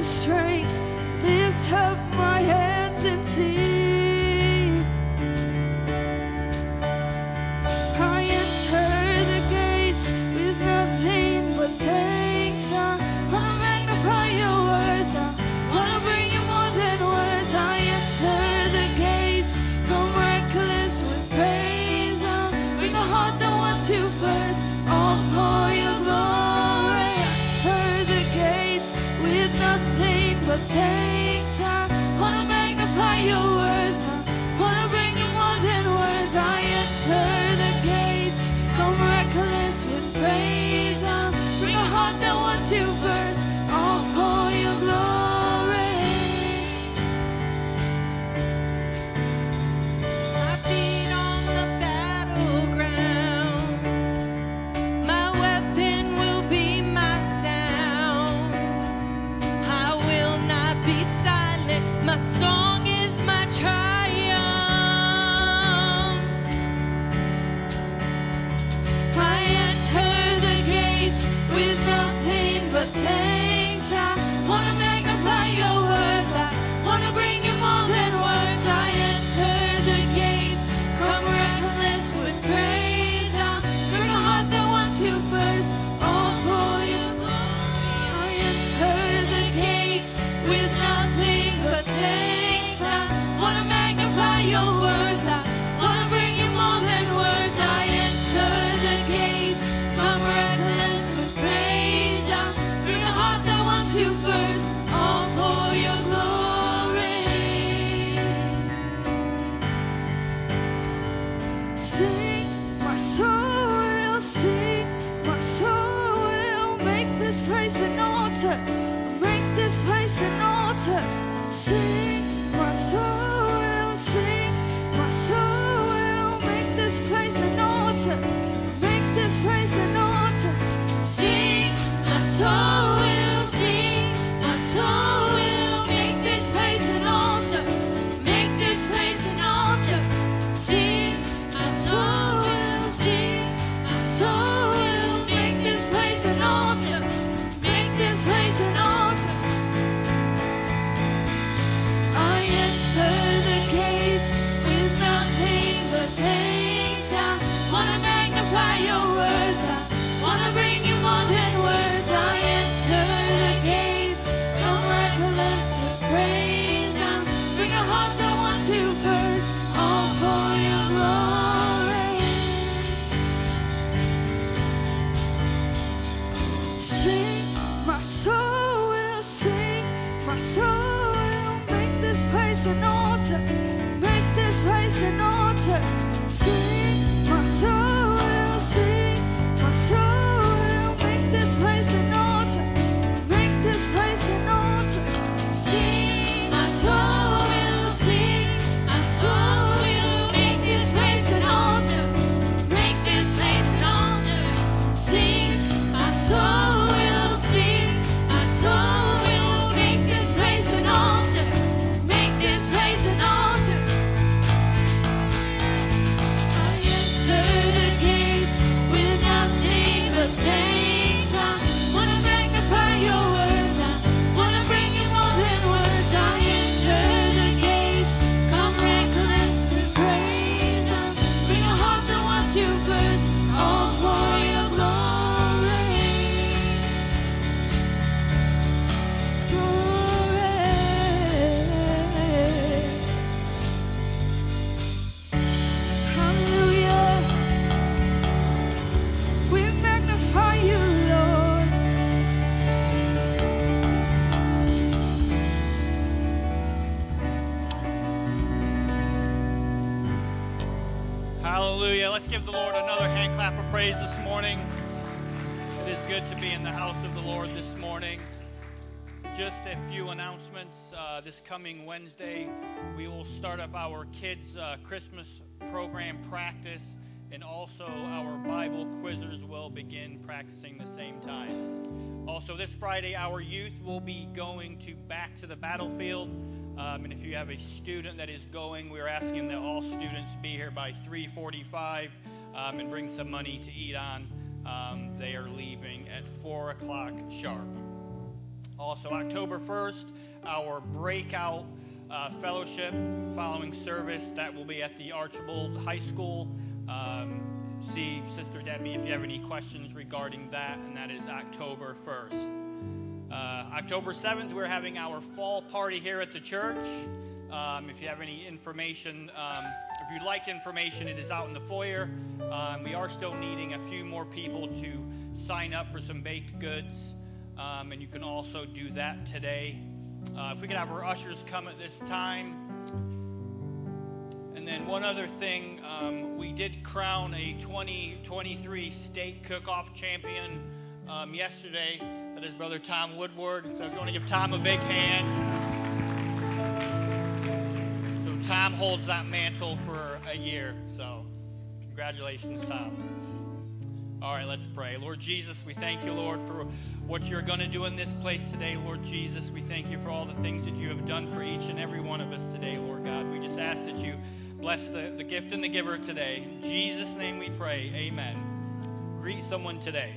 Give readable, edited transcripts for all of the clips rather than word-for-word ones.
Hallelujah. Let's give the Lord another hand clap of praise this morning. It is good to be in the house of the Lord this morning. Just a few announcements. This coming Wednesday, we will start up our kids' Christmas program practice, and also our Bible quizzers will begin practicing the same time. Also, this Friday, our youth will be going back to the battlefield. And if you have a student that is going, we're asking that all students be here by 3:45 and bring some money to eat on. They are leaving at 4 o'clock sharp. Also, October 1st, our breakout fellowship following service that will be at the Archibald High School. See Sister Debbie if you have any questions regarding that, and that is October 1st. October 7th, we're having our fall party here at the church. If you have any information, if you'd like information, it is out in the foyer. We are still needing a few more people to sign up for some baked goods, and you can also do that today. If we could have our ushers come at this time. And then one other thing, we did crown a 2023 state cook-off champion yesterday. That is Brother Tom Woodward. So if you want to give Tom a big hand. So Tom holds that mantle for a year. So congratulations, Tom. All right, let's pray. Lord Jesus, we thank you, Lord, for what you're going to do in this place today. Lord Jesus, we thank you for all the things that you have done for each and every one of us today, Lord God. We just ask that you bless the gift and the giver today. In Jesus' name we pray. Amen. Greet someone today.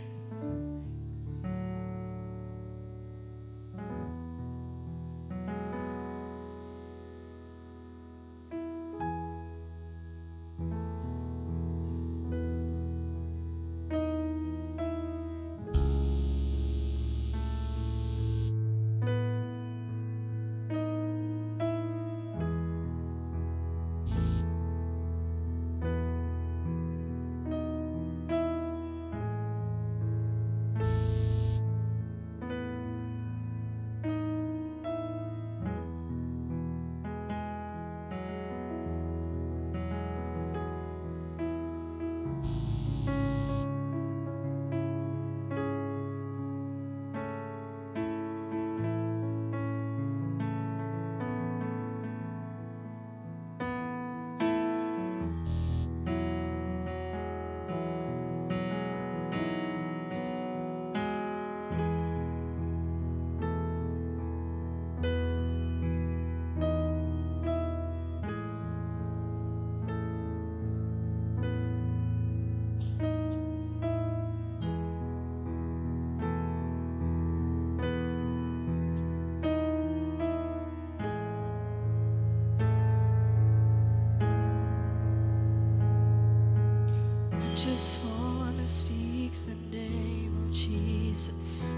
Just wanna speak the name of Jesus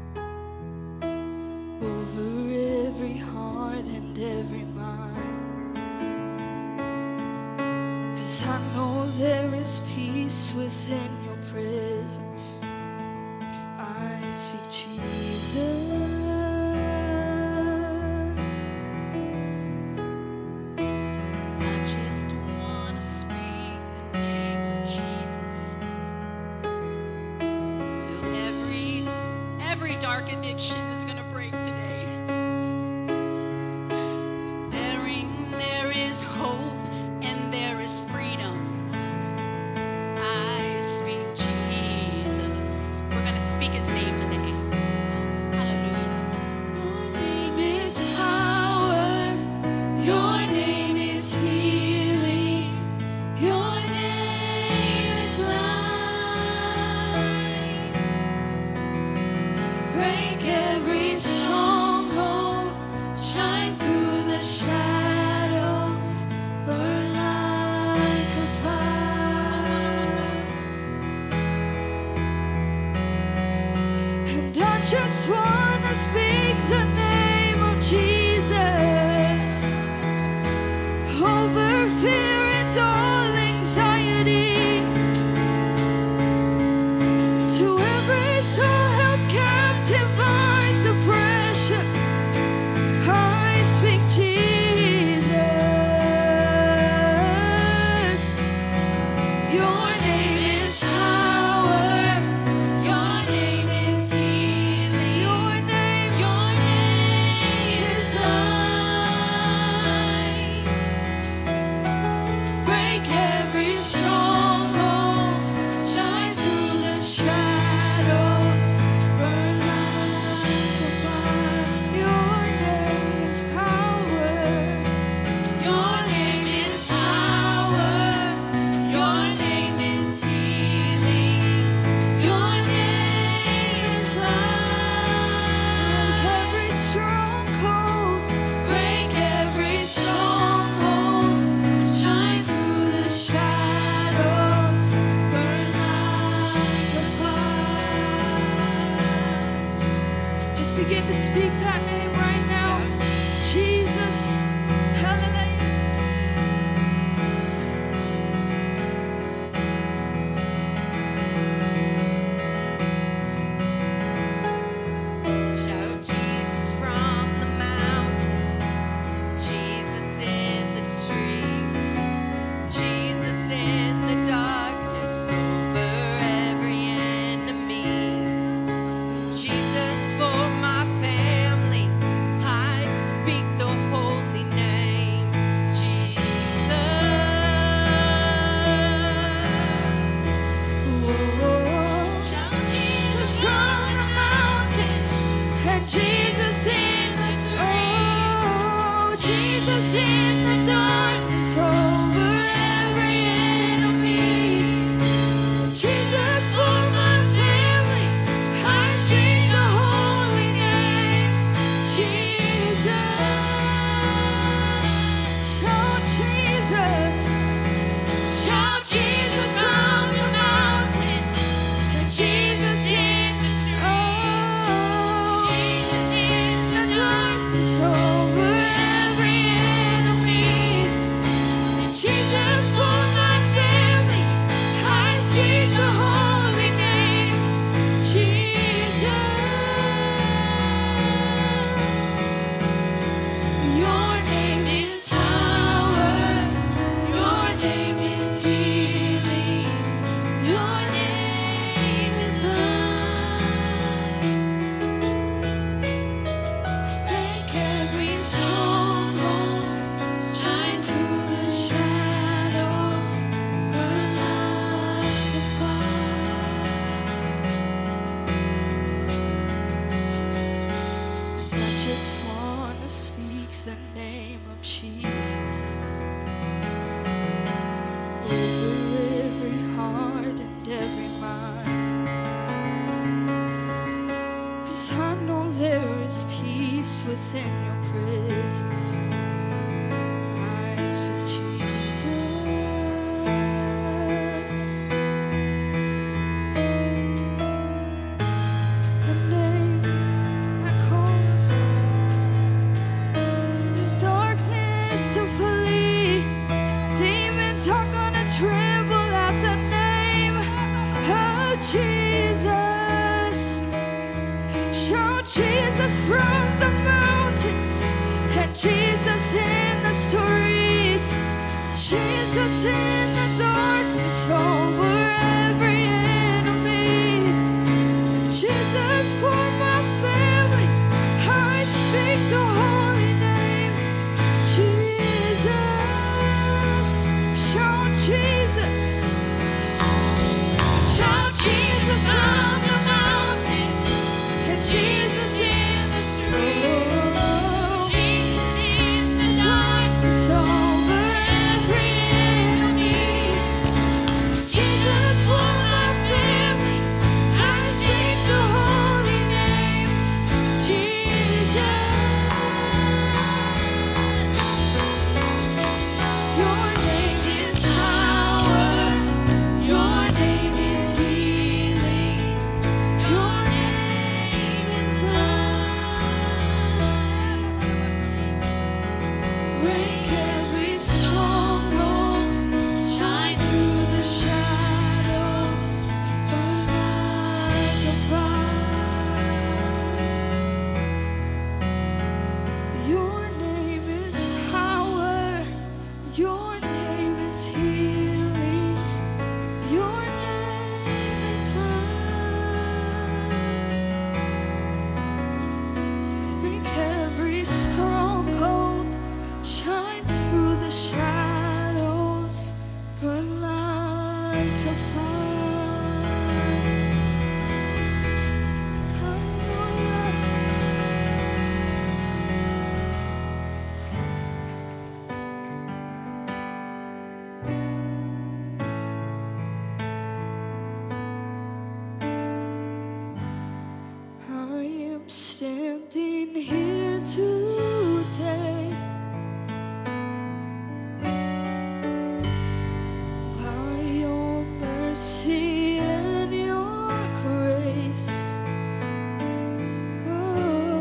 over every heart and every mind, 'cause I know there is peace within your presence. I speak Jesus. Dark addiction is going to break today. There is hope and there is freedom. I speak Jesus. We're going to speak his name today. Hallelujah. Your name is power. Your name is healing. Your name is life. Break every stronghold, shine through the shadows, burn like a fire. And I just wanna speak the name of Jesus over fear and all anxiety. To every soul held captive by depression, I speak Jesus. Your name is power. Your name is healing. Your begin to speak that name right now. Jesus. Hallelujah. Shout Jesus from the mountains, Jesus in the streets, Jesus in the darkness over every enemy, Jesus for my family. I speak the holy name, Jesus. Shout Jesus from the mountains, And Jesus in the streets, Jesus in the darkness over every enemy, Jesus for my family. I speak the holy name, Jesus. Shout Jesus, shout Jesus from the mountains, and Jesus in the streets, Jesus in the darkness over every enemy, and Jesus for my family. I speak the holy name, Jesus. Your name is power. Your name is healing. Your name is life. Break every stronghold. Shine through the shadows. Burn like a fire. I just want to speak the name of Jesus over every heart and every mind. 'Cause I know there is peace within your presence. I speak Jesus. The name I call, darkness to flee. Demons are gonna tremble at the name of Jesus. Shout Jesus from the mountains, and Jesus in the streets, Jesus in the darkness over every enemy, Jesus for my family. I speak the holy name, Jesus. Shout Jesus. Shout Jesus from the mountains, and Jesus in the streets, Jesus in the darkness over every enemy, Jesus for my family. I speak the holy name, Jesus. Your name is power. Your name is healing. Your name is life. Break every stronghold. Shine through the shadows. Burn like a fire. Your name is power. Your name is healing. Your name is life. Break every stronghold. Shine through the shadows. Burn like a fire. Hallelujah. I am standing here today by your mercy and your grace. Oh,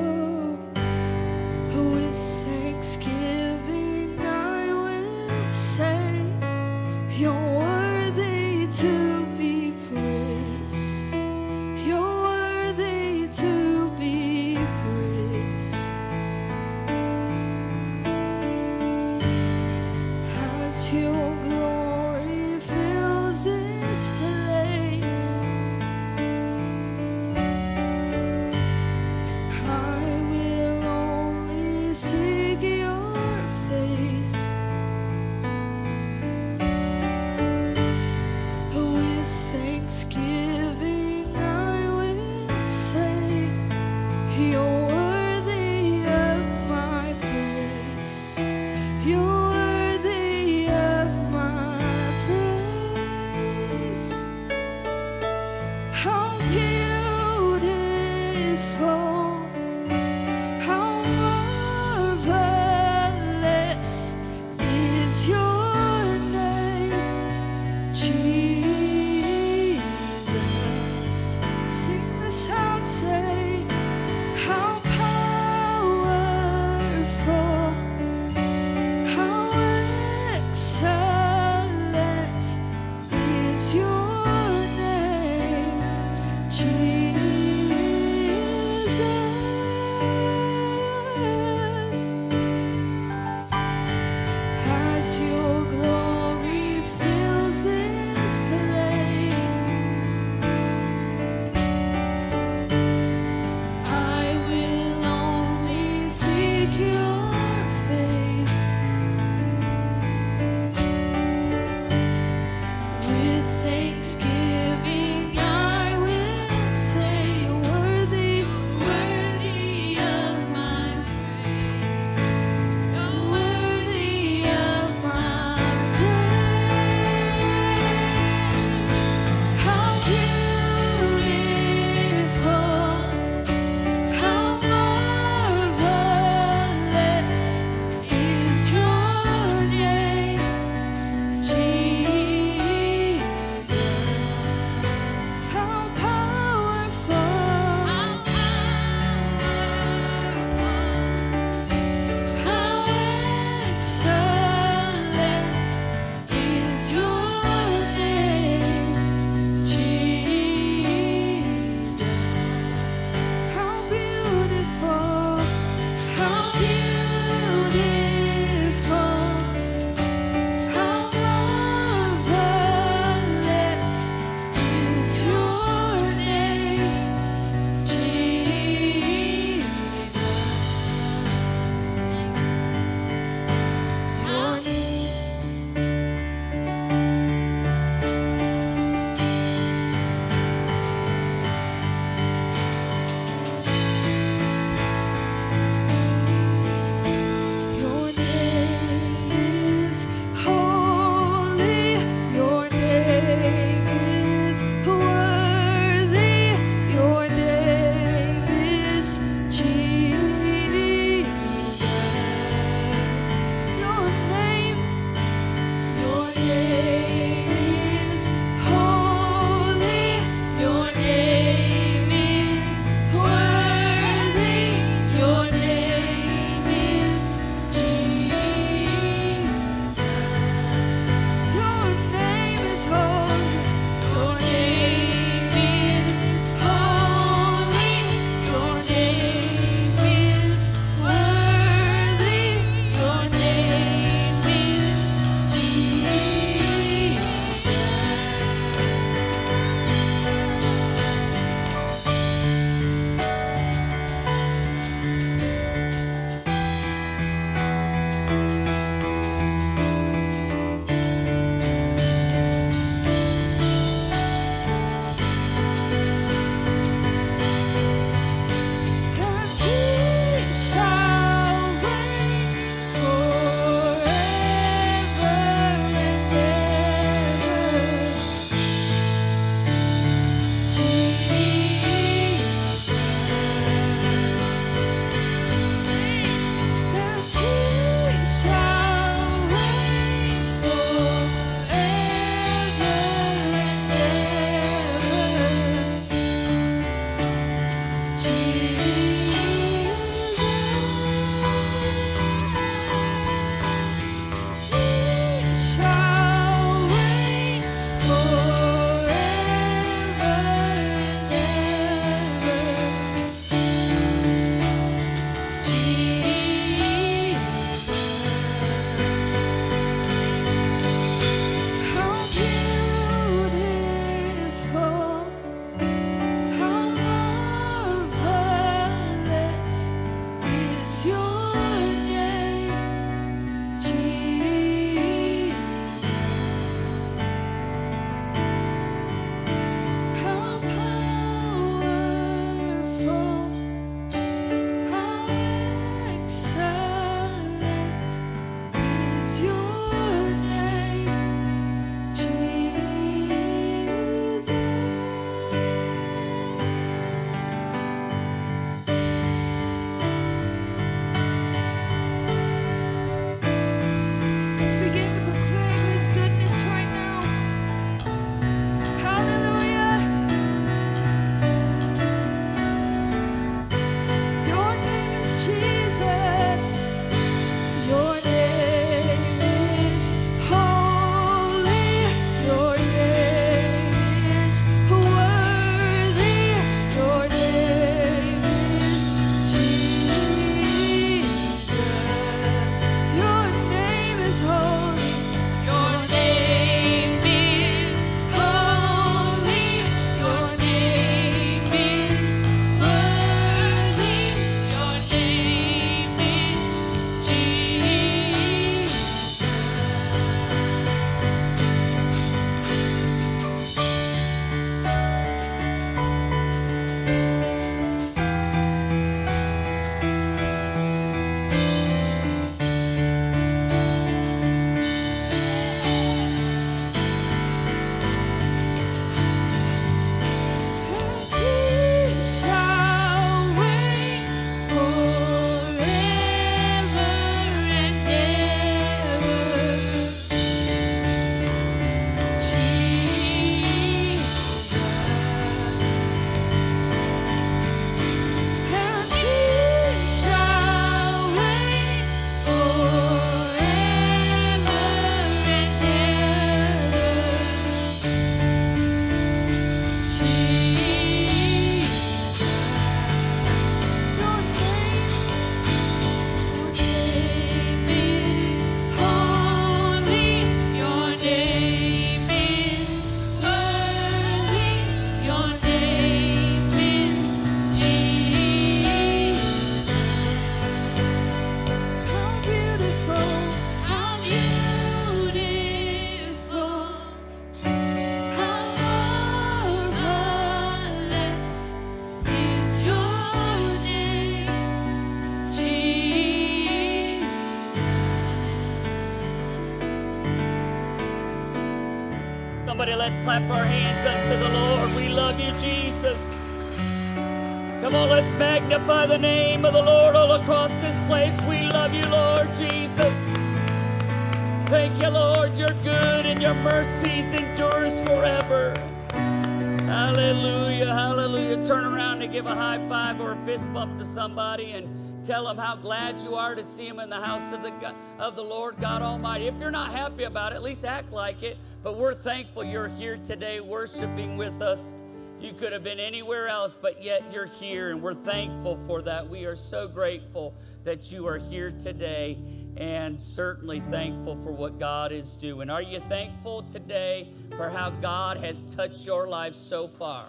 Somebody, let's clap our hands unto the Lord. We love you, Jesus. Come on, let's magnify the name of the Lord all across this place. We love you, Lord Jesus. Thank you, Lord. You're good and your mercies endures forever. Hallelujah, hallelujah. Turn around and give a high five or a fist bump to somebody and tell them how glad you are to see them in the house of the Lord God Almighty. If you're not happy about it, at least act like it. But we're thankful you're here today worshiping with us. You could have been anywhere else, but yet you're here, and we're thankful for that. We are so grateful that you are here today, and certainly thankful for what God is doing. Are you thankful today for how God has touched your life so far?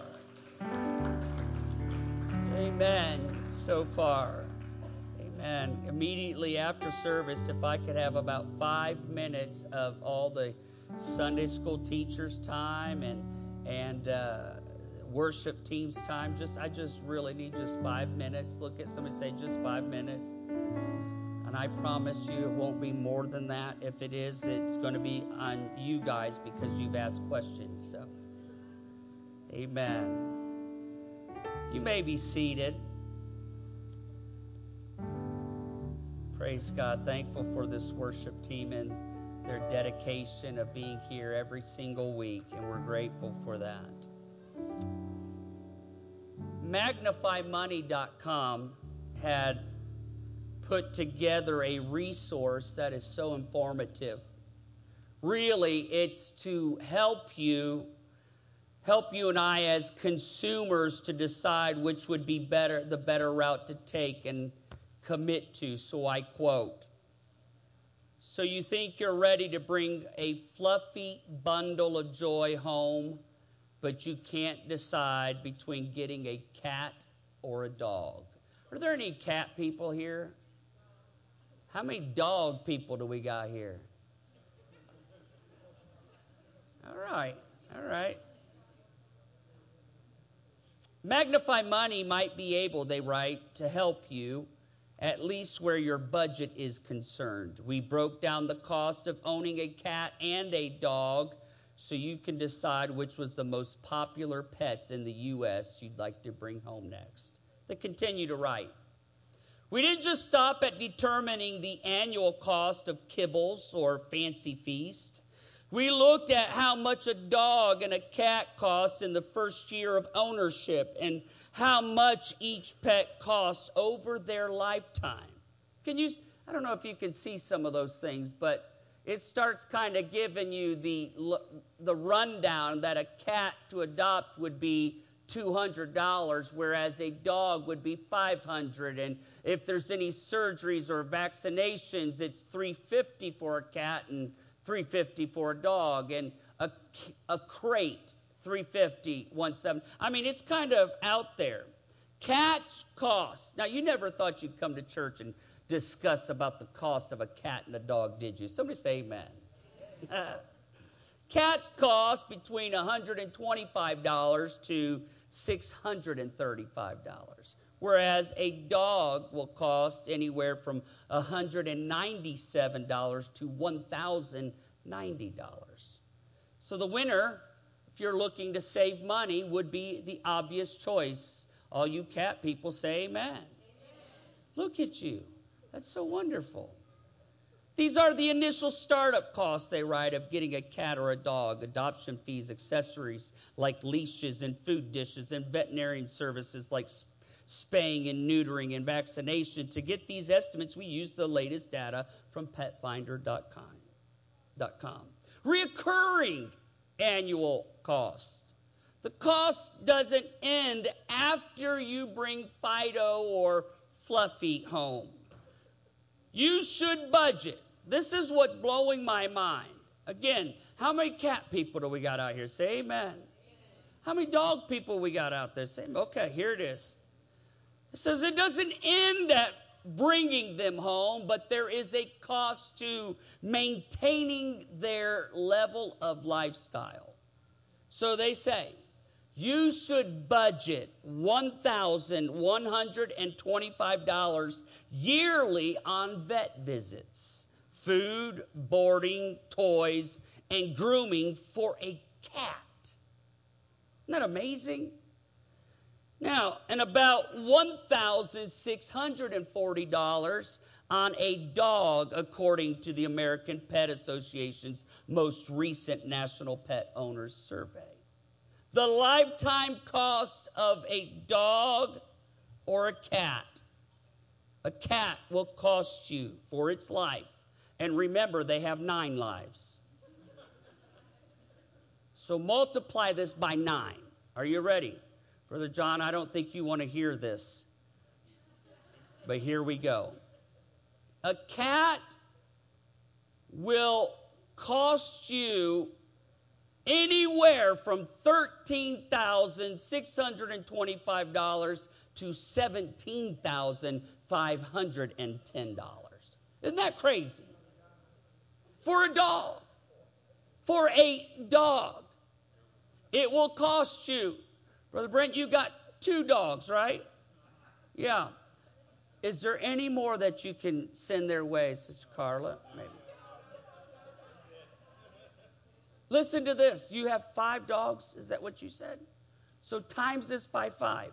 Amen. So far. Amen. Immediately after service, if I could have about 5 minutes of all the Sunday school teachers' time and worship team's time, I just really need just 5 minutes. Look at somebody, say just 5 minutes. And I promise you it won't be more than that. If it is, it's going to be on you guys because you've asked questions. So, amen. You may be seated. Praise God. Thankful for this worship team and their dedication of being here every single week, and we're grateful for that. MagnifyMoney.com had put together a resource that is so informative. Really, it's to help you and I as consumers to decide which would be the better route to take and commit to. So I quote, "So you think you're ready to bring a fluffy bundle of joy home, but you can't decide between getting a cat or a dog." Are there any cat people here? How many dog people do we got here? All right. Magnify Money might be able, they write, to help you, at least where your budget is concerned. We broke down the cost of owning a cat and a dog so you can decide which was the most popular pets in the U.S. you'd like to bring home next. They continue to write, "We didn't just stop at determining the annual cost of kibbles or fancy feast. We looked at how much a dog and a cat costs in the first year of ownership and how much each pet costs over their lifetime." I don't know if you can see some of those things, but it starts kind of giving you the rundown that a cat to adopt would be $200, whereas a dog would be $500. And if there's any surgeries or vaccinations, it's $350 for a cat and $350 for a dog. And a crate, $350, $170. I mean, it's kind of out there. Cats cost. Now, you never thought you'd come to church and discuss about the cost of a cat and a dog, did you? Somebody say amen. Cats cost between $125 to $635, whereas a dog will cost anywhere from $197 to $1,090. So the winner, if you're looking to save money, would be the obvious choice. All you cat people say amen. Amen. Look at you. That's so wonderful. These are the initial startup costs, they write, of getting a cat or a dog: adoption fees, accessories like leashes and food dishes, and veterinarian services like spaying and neutering and vaccination. To get these estimates, we use the latest data from petfinder.com. Reoccurring annual cost. The cost doesn't end after you bring Fido or Fluffy home. You should budget. This is what's blowing my mind. Again, how many cat people do we got out here? Say amen. How many dog people we got out there? Say, okay, here it is. It says it doesn't end at bringing them home, but there is a cost to maintaining their level of lifestyle. So they say, you should budget $1,125 yearly on vet visits, food, boarding, toys, and grooming for a cat. Isn't that amazing? Now, and about $1,640 on a dog, according to the American Pet Association's most recent National Pet Owners Survey. The lifetime cost of a dog or a cat will cost you for its life. And remember, they have 9 lives. So multiply this by 9. Are you ready? Brother John, I don't think you want to hear this. But here we go. A cat will cost you anywhere from $13,625 to $17,510. Isn't that crazy? For a dog. For a dog. It will cost you. Brother Brent, you got 2 dogs, right? Yeah. Is there any more that you can send their way, Sister Carla? Maybe. Listen to this. You have 5 dogs? Is that what you said? So times this by 5.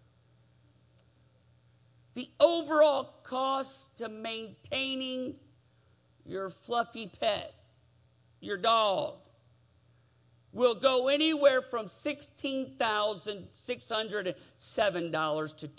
The overall cost to maintaining your fluffy pet, your dog, will go anywhere from $16,607 to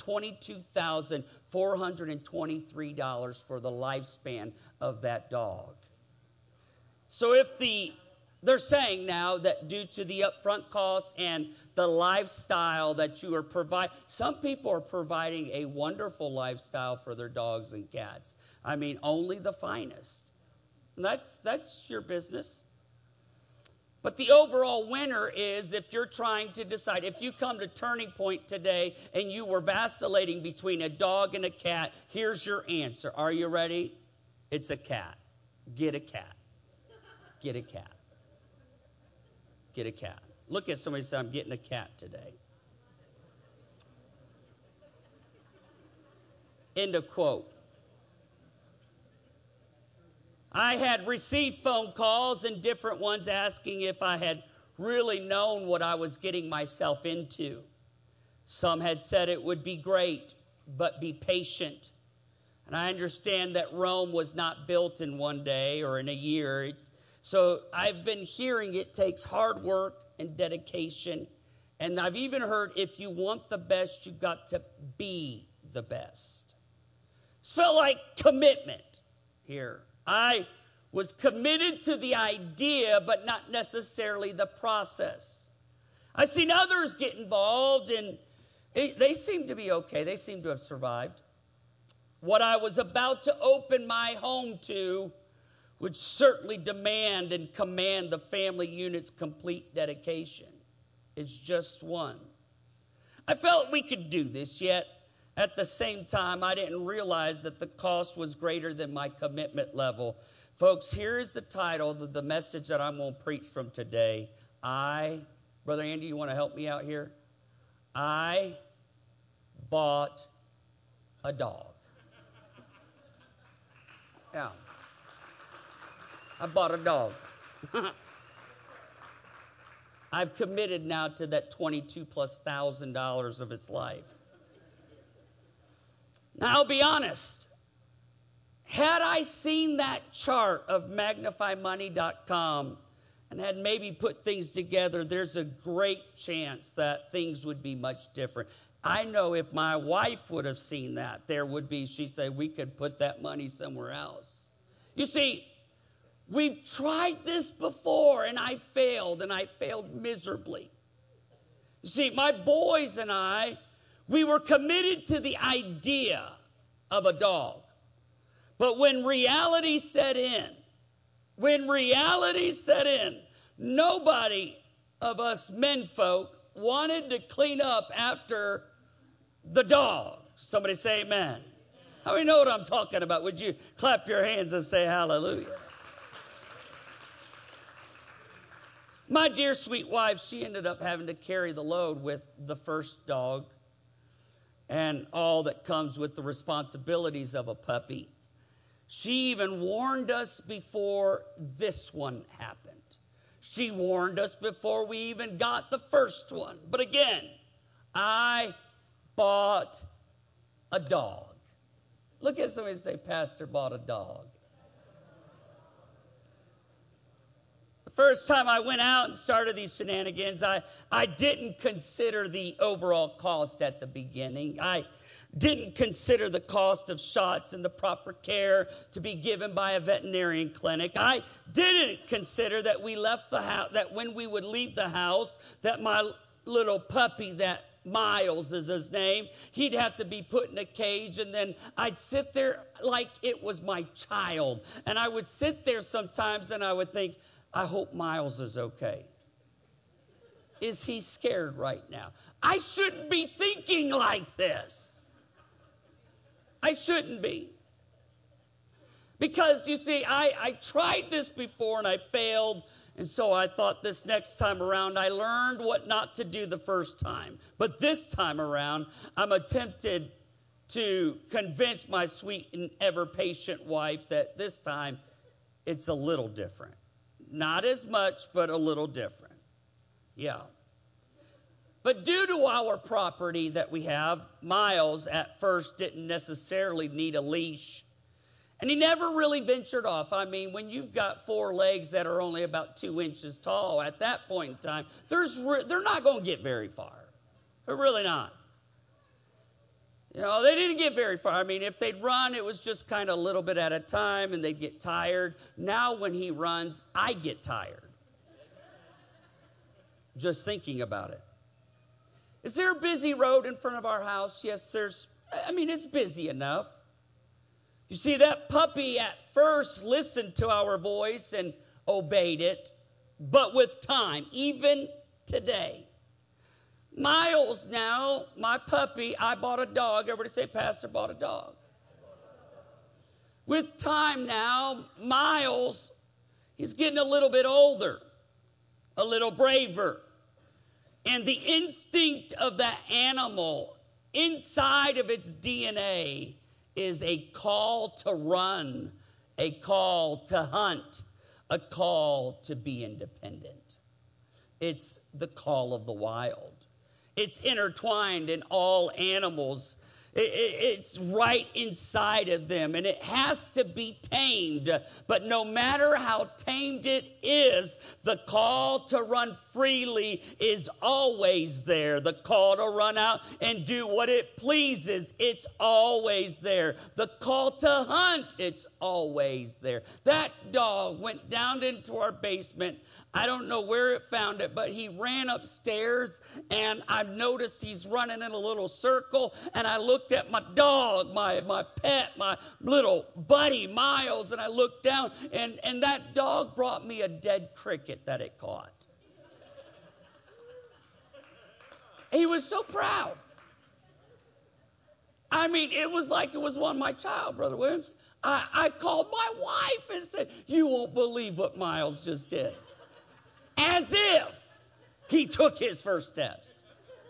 $22,423 for the lifespan of that dog. So they're saying now that due to the upfront cost and the lifestyle that you are providing, some people are providing a wonderful lifestyle for their dogs and cats. I mean, only the finest. That's your business. But the overall winner is if you're trying to decide, if you come to Turning Point today and you were vacillating between a dog and a cat, here's your answer. Are you ready? It's a cat. Get a cat. Get a cat. Get a cat. Look at somebody and say, I'm getting a cat today. End of quote. I had received phone calls and different ones asking if I had really known what I was getting myself into. Some had said it would be great, but be patient. And I understand that Rome was not built in one day or in a year. So I've been hearing it takes hard work and dedication. And I've even heard if you want the best, you've got to be the best. It felt like commitment here. I was committed to the idea, but not necessarily the process. I've seen others get involved, and they seem to be okay. They seem to have survived. What I was about to open my home to would certainly demand and command the family unit's complete dedication. It's just one. I felt we could do this, yet at the same time, I didn't realize that the cost was greater than my commitment level. Folks, here is the title of the message that I'm going to preach from today. Brother Andy, you want to help me out here? I bought a dog. Yeah. I bought a dog. I've committed now to that $22,000+ of its life. Now, I'll be honest. Had I seen that chart of MagnifyMoney.com and had maybe put things together, there's a great chance that things would be much different. I know if my wife would have seen that, she'd say, we could put that money somewhere else. You see, we've tried this before, and I failed miserably. You see, my boys and I, we were committed to the idea of a dog. But when reality set in, nobody of us menfolk wanted to clean up after the dog. Somebody say amen. How many know what I'm talking about? Would you clap your hands and say hallelujah? My dear sweet wife, she ended up having to carry the load with the first dog and all that comes with the responsibilities of a puppy. She even warned us before this one happened. She warned us before we even got the first one. But again, I bought a dog. Look at somebody and say, Pastor bought a dog. The first time I went out and started these shenanigans, I didn't consider the overall cost at the beginning. I didn't consider the cost of shots and the proper care to be given by a veterinarian clinic. I didn't consider that we left the house, that when we would leave the house, that my little puppy, that Miles is his name, he'd have to be put in a cage, and then I'd sit there like it was my child. And I would sit there sometimes and I would think, I hope Miles is okay. Is he scared right now? I shouldn't be thinking like this. I shouldn't be. Because, you see, I tried this before and I failed. And so I thought this next time around, I learned what not to do the first time. But this time around, I'm attempted to convince my sweet and ever-patient wife that this time it's a little different. Not as much, but a little different. Yeah. But due to our property that we have, Miles at first didn't necessarily need a leash. And he never really ventured off. I mean, when you've got four legs that are only about 2 inches tall, at that point in time, they're not going to get very far. They're really not. You know, they didn't get very far. I mean, if they'd run, it was just kind of a little bit at a time, and they'd get tired. Now when he runs, I get tired. Just thinking about it. Is there a busy road in front of our house? Yes, it's busy enough. You see, that puppy at first listened to our voice and obeyed it, but with time, even today. Miles now, my puppy, I bought a dog. Everybody say, Pastor bought a dog. With time now, Miles, he's getting a little bit older, a little braver. And the instinct of that animal inside of its DNA is a call to run, a call to hunt, a call to be independent. It's the call of the wild. It's intertwined in all animals. It's right inside of them, and it has to be tamed. But no matter how tamed it is, the call to run freely is always there. The call to run out and do what it pleases, it's always there. The call to hunt, it's always there. That dog went down into our basement. I don't know where it found it, but he ran upstairs, and I've noticed he's running in a little circle, and I looked at my dog, my pet, my little buddy, Miles, and I looked down, and that dog brought me a dead cricket that it caught. He was so proud. I mean, it was like it was one my child, Brother Williams. I called my wife and said, you won't believe what Miles just did. As if he took his first steps.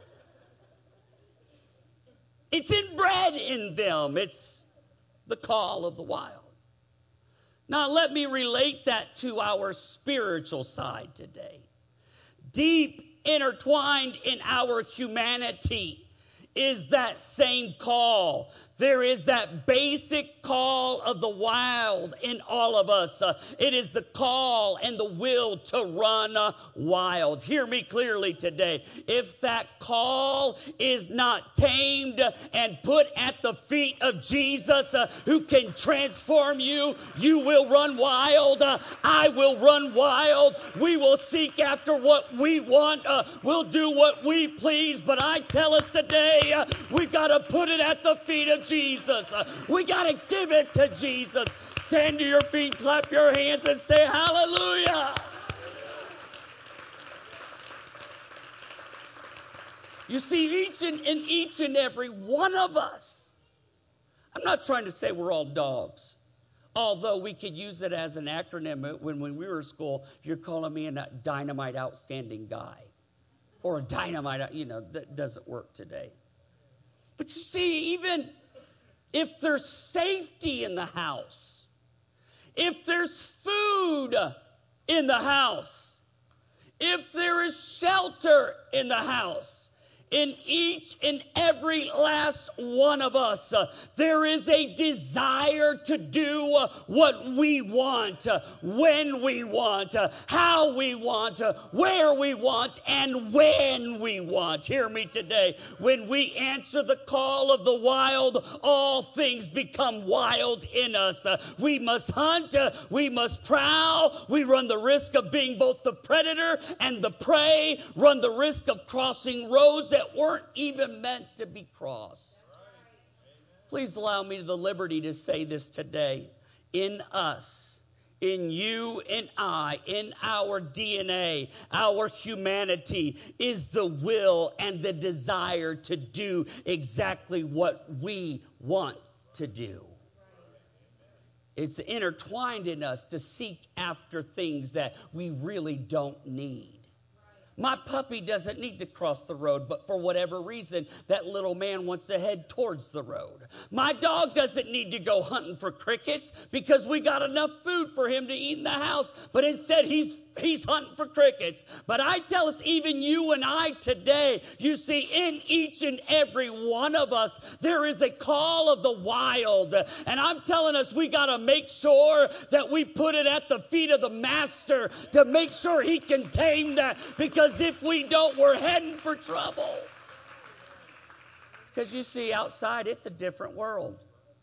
It's inbred in them. It's the call of the wild. Now let me relate that to our spiritual side today. Deep intertwined in our humanity is that same call. There is that basic call of the wild in all of us. It is the call and the will to run wild. Hear me clearly today. If that call is not tamed and put at the feet of Jesus, who can transform you, you will run wild. I will run wild. We will seek after what we want. We'll do what we please. But I tell us today, we've got to put it at the feet of Jesus. We got to give it to Jesus. Stand to your feet, clap your hands, and say hallelujah. You see, each and every one of us, I'm not trying to say we're all dogs, although we could use it as an acronym. When we were in school, you're calling me a dynamite outstanding guy, or a dynamite, that doesn't work today. But you see, even if there's safety in the house, if there's food in the house, if there is shelter in the house, in each and every last one of us, there is a desire to do what we want, when we want, how we want, where we want, and when we want. Hear me today. When we answer the call of the wild, all things become wild in us. We must hunt, we must prowl, we run the risk of being both the predator and the prey, run the risk of crossing roads that weren't even meant to be crossed. Please allow me the liberty to say this today. In us, in you and I, in our DNA, our humanity, is the will and the desire to do exactly what we want to do. It's intertwined in us to seek after things that we really don't need. My puppy doesn't need to cross the road, but for whatever reason, that little man wants to head towards the road. My dog doesn't need to go hunting for crickets because we got enough food for him to eat in the house, but instead he's hunting for crickets. But I tell us, even you and I today, you see, in each and every one of us, there is a call of the wild. And I'm telling us, we got to make sure that we put it at the feet of the master to make sure he can tame that. Because if we don't, we're heading for trouble. Because you see, outside, it's a different world.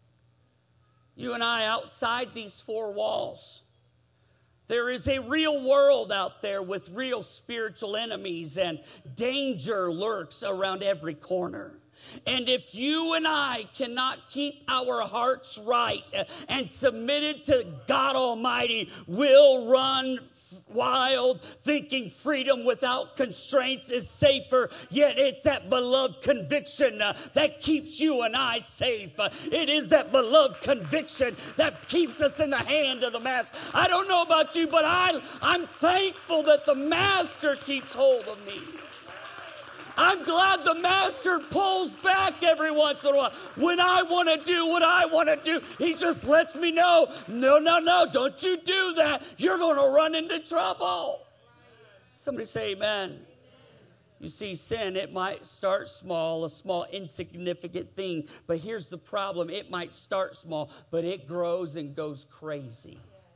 You and I, outside these four walls, there is a real world out there with real spiritual enemies, and danger lurks around every corner. And if you and I cannot keep our hearts right and submitted to God Almighty, we'll run wild, thinking freedom without constraints is safer, yet it's that beloved conviction that keeps you and I safe. It is that beloved conviction that keeps us in the hand of the Master. I don't know about you, but I'm thankful that the Master keeps hold of me. I'm glad the Master pulls back every once in a while. When I want to do what I want to do, he just lets me know, no, don't you do that. You're going to run into trouble. Somebody say amen. You see, sin, it might start small, a small insignificant thing. But here's the problem. It might start small, but it grows and goes crazy.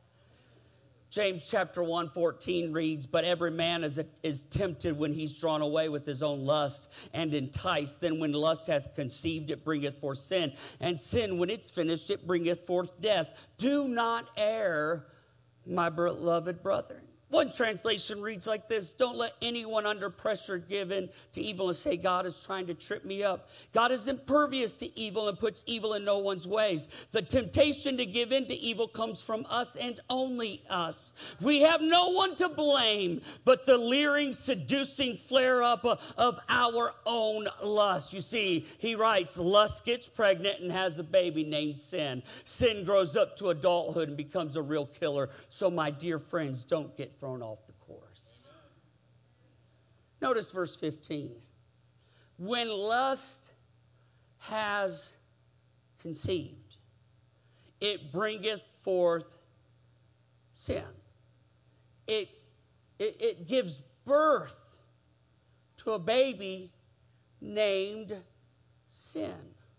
James chapter 1:14 reads, but every man is tempted when he's drawn away with his own lust and enticed. Then when lust hath conceived, it bringeth forth sin. And sin, when it's finished, it bringeth forth death. Do not err, my beloved brethren. One translation reads like this: don't let anyone under pressure give in to evil and say, God is trying to trip me up. God is impervious to evil and puts evil in no one's ways. The temptation to give in to evil comes from us and only us. We have no one to blame but the leering, seducing flare-up of our own lust. You see, he writes, lust gets pregnant and has a baby named sin. Sin grows up to adulthood and becomes a real killer. So my dear friends, don't get thrown off the course. Notice verse 15. When lust has conceived, it bringeth forth sin. It gives birth to a baby named sin.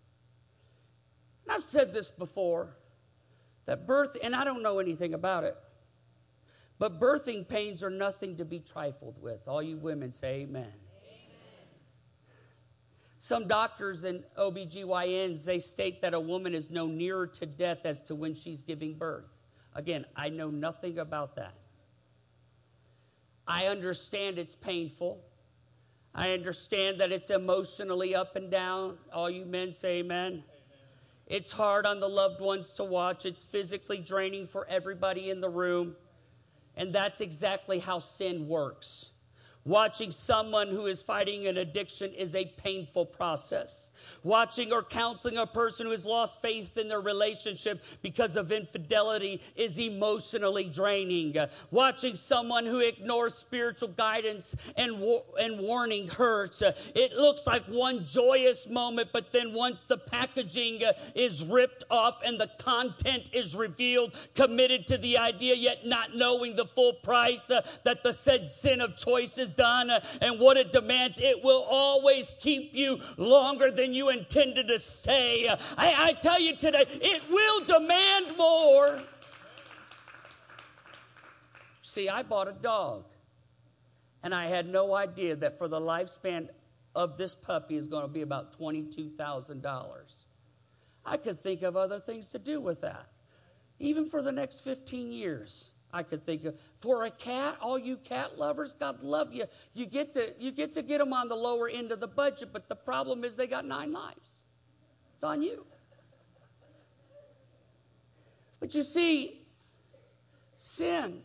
And I've said this before, that birth, and I don't know anything about it, but birthing pains are nothing to be trifled with. All you women say amen. Amen. Some doctors and OBGYNs, they state that a woman is no nearer to death as to when she's giving birth. Again, I know nothing about that. I understand it's painful. I understand that it's emotionally up and down. All you men say amen. Amen. It's hard on the loved ones to watch. It's physically draining for everybody in the room. And that's exactly how sin works. Watching someone who is fighting an addiction is a painful process. Watching or counseling a person who has lost faith in their relationship because of infidelity is emotionally draining. Watching someone who ignores spiritual guidance and warning hurts. It looks like one joyous moment, but then once the packaging is ripped off and the content is revealed, committed to the idea yet not knowing the full price that the said sin of choice is done and what it demands, it will always keep you longer than you intended to stay. I tell you today, it will demand more. See, I bought a dog, and I had no idea that for the lifespan of this puppy is going to be about $22,000. I could think of other things to do with that. Even for the next 15 years, I could think of. For a cat, all you cat lovers, God love you. You get to get them on the lower end of the budget, but the problem is they got 9 lives. It's on you. But you see, sin,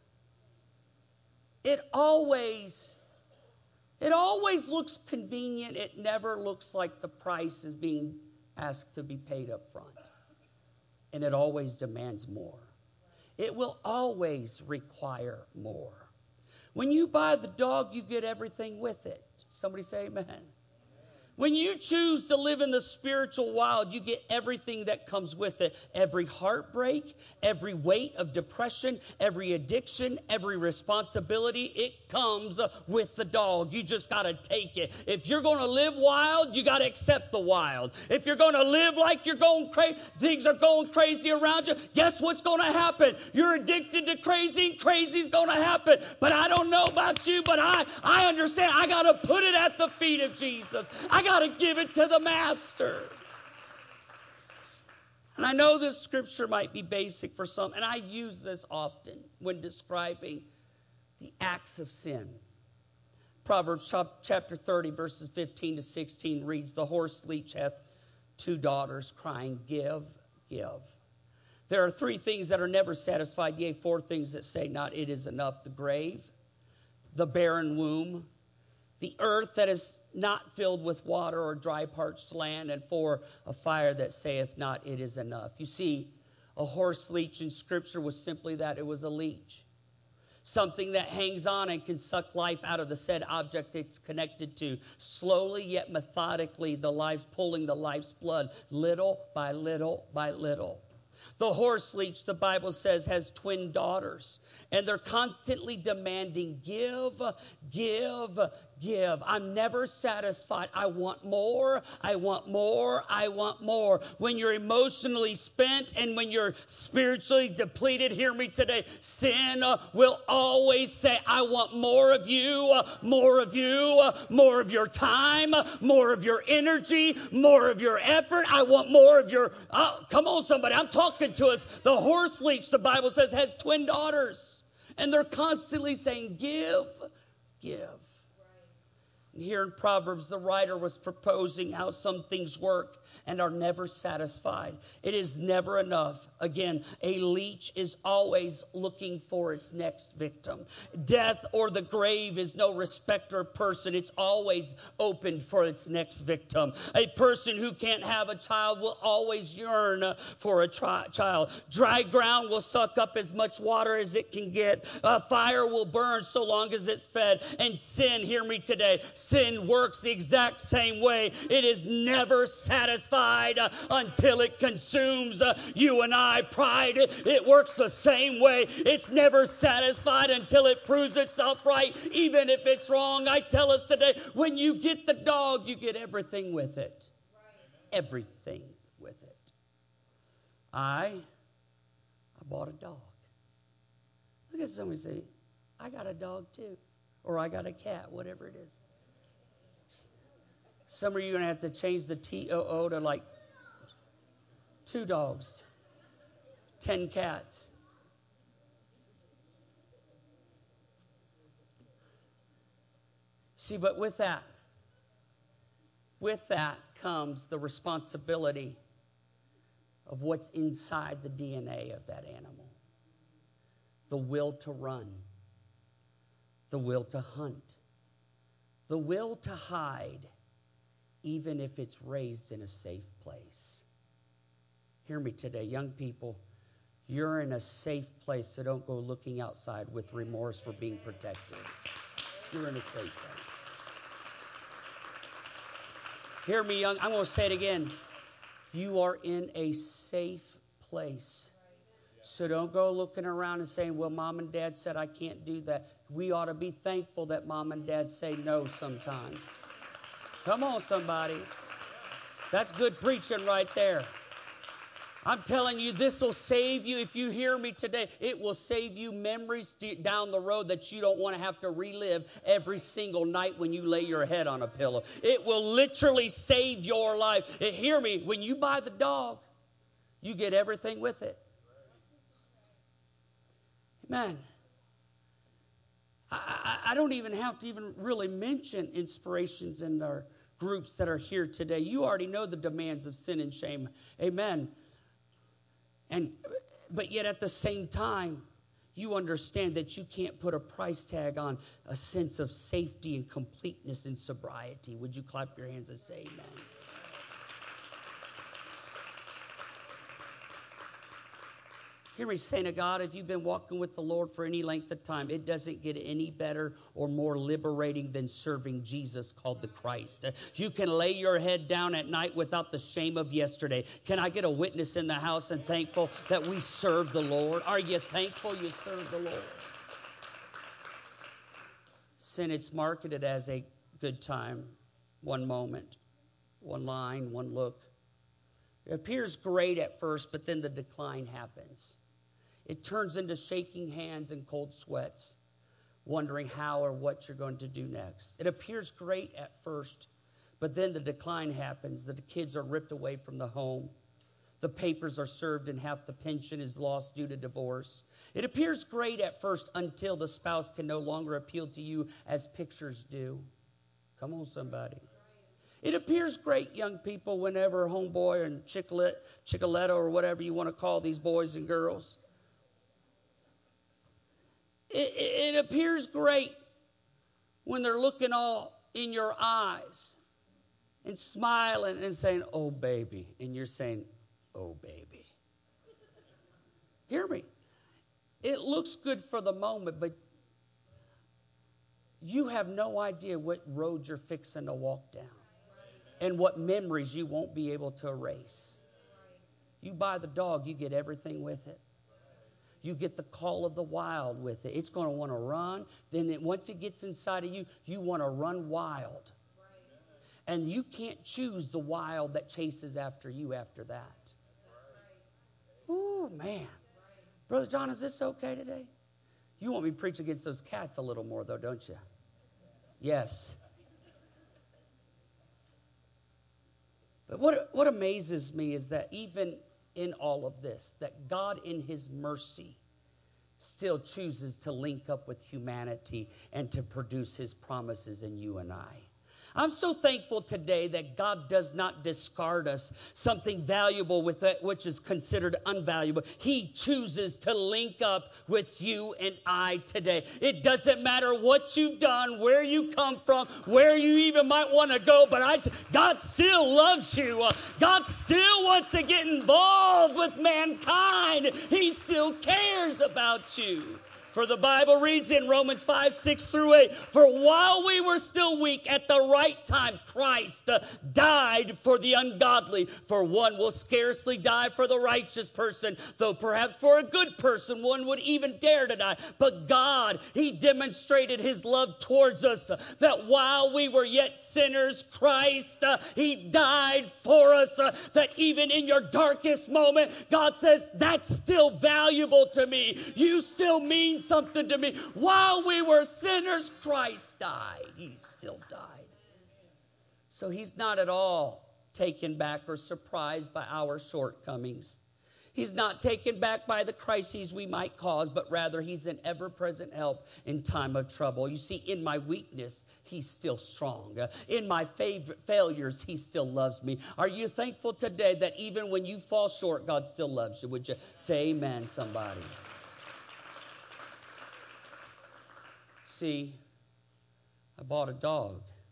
it always looks convenient. It never looks like the price is being asked to be paid up front. And it always demands more. It will always require more. When you buy the dog, you get everything with it. Somebody say amen. When you choose to live in the spiritual wild, you get everything that comes with it. Every heartbreak, every weight of depression, every addiction, every responsibility, it comes with the dog. You just got to take it. If you're going to live wild, you got to accept the wild. If you're going to live like you're going crazy, things are going crazy around you, guess what's going to happen? You're addicted to crazy, and crazy's going to happen. But I don't know about you, but I understand. I got to put it at the feet of Jesus. I got to give it to the Master. And I know this scripture might be basic for some, and I use this often when describing the acts of sin. Proverbs chapter 30, verses 15 to 16 reads, "The horse leech hath 2 daughters, crying, Give, give. There are 3 things that are never satisfied, yea, 4 things that say not, it is enough. The grave, the barren womb, the earth that is not filled with water or dry parched land, and for a fire that saith not, it is enough." You see, a horse leech in Scripture was simply that. It was a leech. Something that hangs on and can suck life out of the said object it's connected to. Slowly yet methodically, pulling the life's blood, little by little by little. The horse leech, the Bible says, has twin daughters. And they're constantly demanding, give, give, give. I'm never satisfied. I want more. I want more. I want more. When you're emotionally spent and when you're spiritually depleted, hear me today, sin will always say, I want more of you, more of you, more of your time, more of your energy, more of your effort. I want more of your, come on somebody, I'm talking to us. The horse leech, the Bible says, has twin daughters. And they're constantly saying, give, give. And here in Proverbs, the writer was proposing how some things work and are never satisfied. It is never enough. Again, a leech is always looking for its next victim. Death or the grave is no respecter of person. It's always open for its next victim. A person who can't have a child will always yearn for a child. Dry ground will suck up as much water as it can get. Fire will burn so long as it's fed. And sin, hear me today, sin works the exact same way. It is never satisfied until it consumes you and I. Pride, it works the same way. It's never satisfied until it proves itself right, even if it's wrong. I tell us today, when you get the dog, you get everything with it. Everything with it. I bought a dog. Look at somebody say, I got a dog too. Or I got a cat, whatever it is. Some of you are going to have to change the TOO to like 2 dogs, 10 cats. See, but with that comes the responsibility of what's inside the DNA of that animal. The will to run, the will to hunt, The will to hide, even if it's raised in a safe place. Hear me today, young people. You're in a safe place, so don't go looking outside with remorse for being protected. You're in a safe place. Hear me, young. I'm going to say it again. You are in a safe place. So don't go looking around and saying, well, Mom and Dad said I can't do that. We ought to be thankful that Mom and Dad say no sometimes. Come on, somebody. That's good preaching right there. I'm telling you, this will save you. If you hear me today, it will save you memories down the road that you don't want to have to relive every single night when you lay your head on a pillow. It will literally save your life. Hear me, when you buy the dog, you get everything with it. Amen. I don't even have to even really mention inspirations in our groups that are here today. You already know the demands of sin and shame. Amen. But yet at the same time, you understand that you can't put a price tag on a sense of safety and completeness and sobriety. Would you clap your hands and say amen? Hear me, saint of God, if you've been walking with the Lord for any length of time, it doesn't get any better or more liberating than serving Jesus called the Christ. You can lay your head down at night without the shame of yesterday. Can I get a witness in the house and thankful that we serve the Lord? Are you thankful you serve the Lord? Sin, it's marketed as a good time, one moment, one line, one look. It appears great at first, but then the decline happens. It turns into shaking hands and cold sweats, wondering how or what you're going to do next. It appears great at first, but then the decline happens. The kids are ripped away from the home. The papers are served and half the pension is lost due to divorce. It appears great at first until the spouse can no longer appeal to you as pictures do. Come on, somebody. It appears great, young people, whenever homeboy and Chicoletta or whatever you want to call these boys and girls. It appears great when they're looking all in your eyes and smiling and saying, oh, baby. And you're saying, oh, baby. Hear me. It looks good for the moment, but you have no idea what road you're fixing to walk down and what memories you won't be able to erase. You buy the dog, you get everything with it. You get the call of the wild with it. It's going to want to run. Then once it gets inside of you, you want to run wild. And you can't choose the wild that chases after you after that. Ooh, man. Brother John, is this okay today? You want me to preach against those cats a little more, though, don't you? Yes. But what amazes me is that even in all of this, that God in his mercy still chooses to link up with humanity and to produce his promises in you and I. I'm so thankful today that God does not discard us, something valuable with it, which is considered unvaluable. He chooses to link up with you and I today. It doesn't matter what you've done, where you come from, where you even might want to go, but God still loves you. God still wants to get involved with mankind. He still cares about you. For the Bible reads in Romans 5:6-8, for while we were still weak, at the right time, Christ died for the ungodly. For one will scarcely die for the righteous person, though perhaps for a good person one would even dare to die. But God, he demonstrated his love towards us, that while we were yet sinners, Christ, he died for us, that even in your darkest moment, God says, that's still valuable to me. You still mean something to me. While we were sinners, Christ died. He still died. So he's not at all taken back or surprised by our shortcomings. He's not taken back by the crises we might cause, but rather he's an ever-present help in time of trouble. You see, in my weakness, he's still strong. In my failures, he still loves me. Are you thankful today that even when you fall short, God still loves you? Would you say amen, somebody? See, I bought a dog.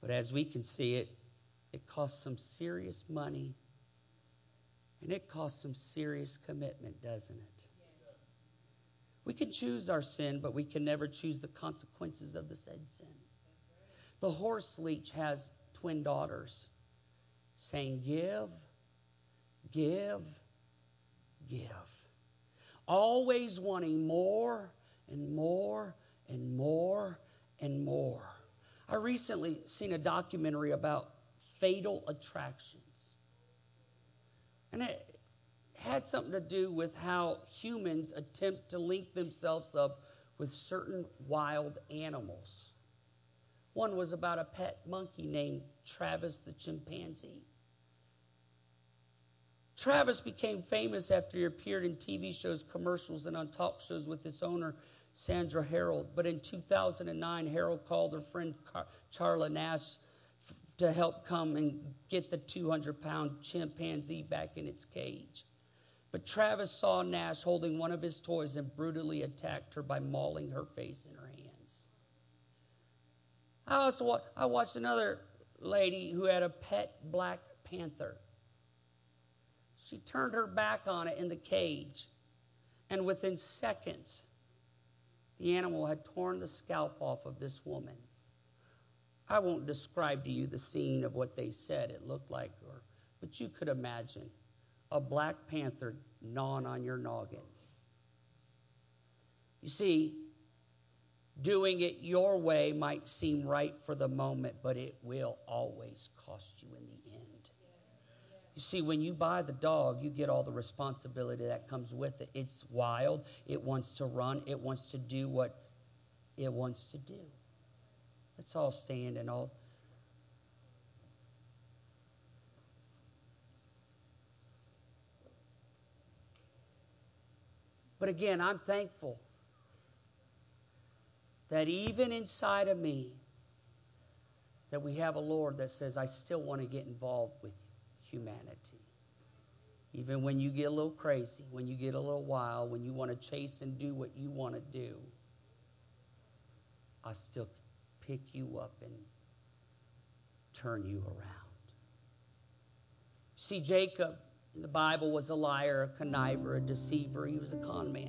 But as we can see, it costs some serious money. And it costs some serious commitment, doesn't it? We can choose our sin, but we can never choose the consequences of the said sin. The horse leech has twin daughters saying, give, give, give. Always wanting more and more and more and more. I recently seen a documentary about fatal attractions. And it had something to do with how humans attempt to link themselves up with certain wild animals. One was about a pet monkey named Travis the chimpanzee. Travis became famous after he appeared in TV shows, commercials, and on talk shows with his owner, Sandra Harold. But in 2009, Harold called her friend Charla Nash to help come and get the 200-pound chimpanzee back in its cage. But Travis saw Nash holding one of his toys and brutally attacked her by mauling her face in her hands. I watched another lady who had a pet black panther. She turned her back on it in the cage, and within seconds, the animal had torn the scalp off of this woman. I won't describe to you the scene of what they said it looked like, but you could imagine a black panther gnawing on your noggin. You see, doing it your way might seem right for the moment, but it will always cost you in the end. You see, when you buy the dog, you get all the responsibility that comes with it. It's wild. It wants to run. It wants to do what it wants to do. Let's all stand and all. But again, I'm thankful that even inside of me, that we have a Lord that says, I still want to get involved with humanity. Even when you get a little crazy, when you get a little wild, when you want to chase and do what you want to do, I still pick you up and turn you around. See, Jacob in the Bible was a liar, a conniver, a deceiver. He was a con man.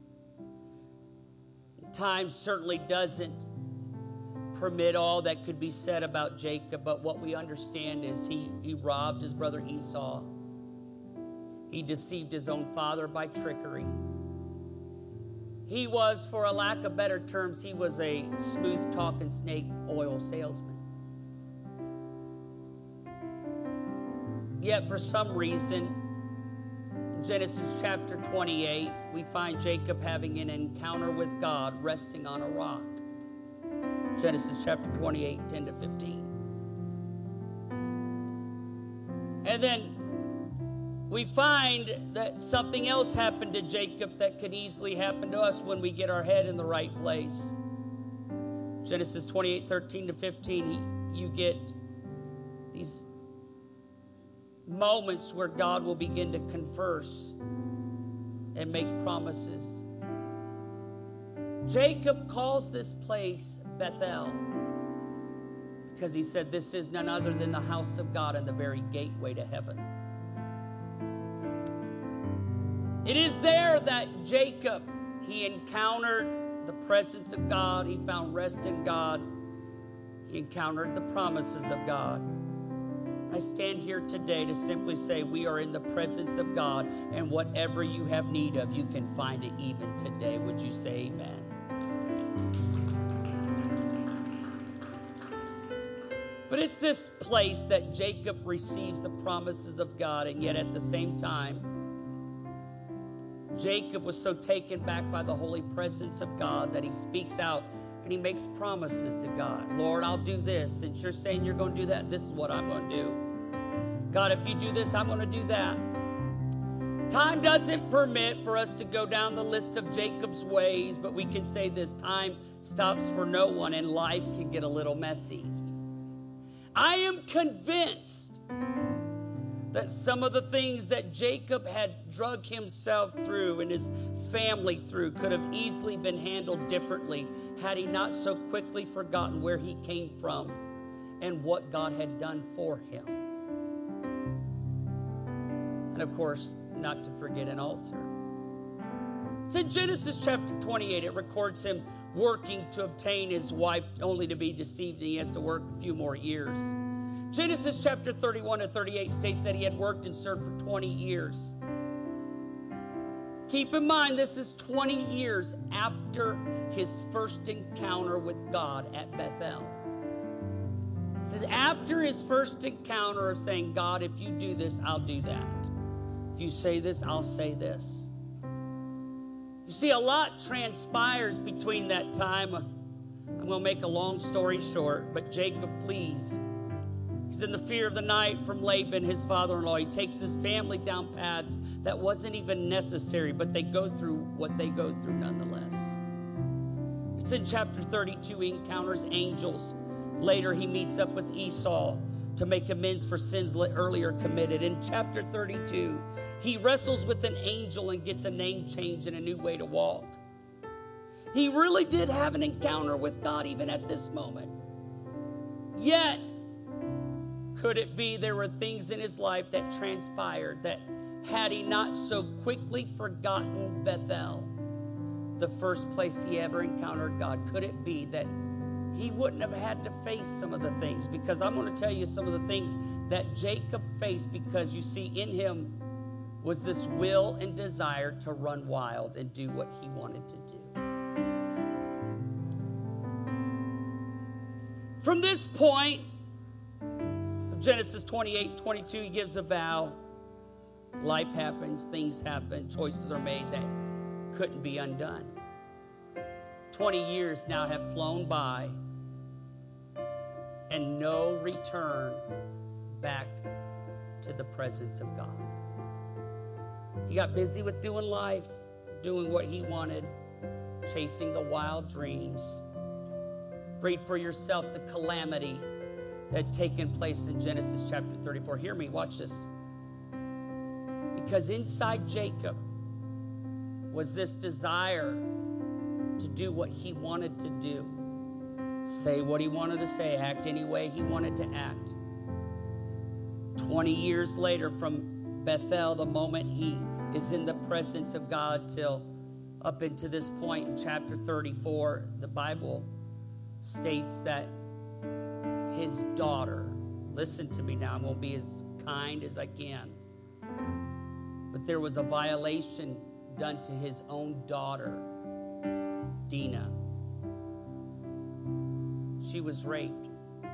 Time certainly doesn't permit all that could be said about Jacob, but what we understand is he robbed his brother Esau. He deceived his own father by trickery. He was, for a lack of better terms, he was a smooth-talking snake oil salesman. Yet for some reason, in Genesis chapter 28, we find Jacob having an encounter with God resting on a rock. Genesis chapter 28, 10 to 15. And then we find that something else happened to Jacob that could easily happen to us when we get our head in the right place. Genesis 28, 13 to 15, you get these moments where God will begin to converse and make promises. Jacob calls this place Bethel because he said this is none other than the house of God and the very gateway to heaven. It is there that Jacob, he encountered the presence of God. He found rest in God. He encountered the promises of God. I stand here today to simply say we are in the presence of God, and whatever you have need of, you can find it even today. Would you say amen? But it's this place that Jacob receives the promises of God, and yet at the same time, Jacob was so taken back by the holy presence of God that he speaks out and he makes promises to God. Lord, I'll do this. Since you're saying you're going to do that, this is what I'm going to do. God, if you do this, I'm going to do that. Time doesn't permit for us to go down the list of Jacob's ways, but we can say this: time stops for no one and life can get a little messy. I am convinced that some of the things that Jacob had drug himself through and his family through could have easily been handled differently had he not so quickly forgotten where he came from and what God had done for him. And of course, not to forget an altar. It's in Genesis chapter 28. It records him working to obtain his wife only to be deceived, and he has to work a few more years. Genesis chapter 31 and 38 states that he had worked and served for 20 years. Keep in mind, this is 20 years after his first encounter with God at Bethel. It says, after his first encounter of saying, God, if you do this, I'll do that. If you say this, I'll say this. You see, a lot transpires between that time. I'm going to make a long story short, but Jacob flees. He's in the fear of the night from Laban, his father-in-law. He takes his family down paths that wasn't even necessary, but they go through what they go through nonetheless. It's in chapter 32, he encounters angels. Later, he meets up with Esau to make amends for sins earlier committed. In chapter 32, he wrestles with an angel and gets a name change and a new way to walk. He really did have an encounter with God even at this moment. Yet, could it be there were things in his life that transpired that had he not so quickly forgotten Bethel, the first place he ever encountered God, could it be that he wouldn't have had to face some of the things? Because I'm going to tell you some of the things that Jacob faced, because you see, in him was this will and desire to run wild and do what he wanted to do. From this point of Genesis 28:22, he gives a vow. Life happens, things happen, choices are made that couldn't be undone. 20 years now have flown by, and no return back to the presence of God. He got busy with doing life, doing what he wanted, chasing the wild dreams. Read for yourself the calamity that had taken place in Genesis chapter 34. Hear me, watch this. Because inside Jacob was this desire to do what he wanted to do, say what he wanted to say, act any way he wanted to act. 20 years later from Bethel, the moment he is in the presence of God, till up into this point in chapter 34, the Bible states that his daughter, listen to me now, I'm going to be as kind as I can, but there was a violation done to his own daughter, Dinah. She was raped.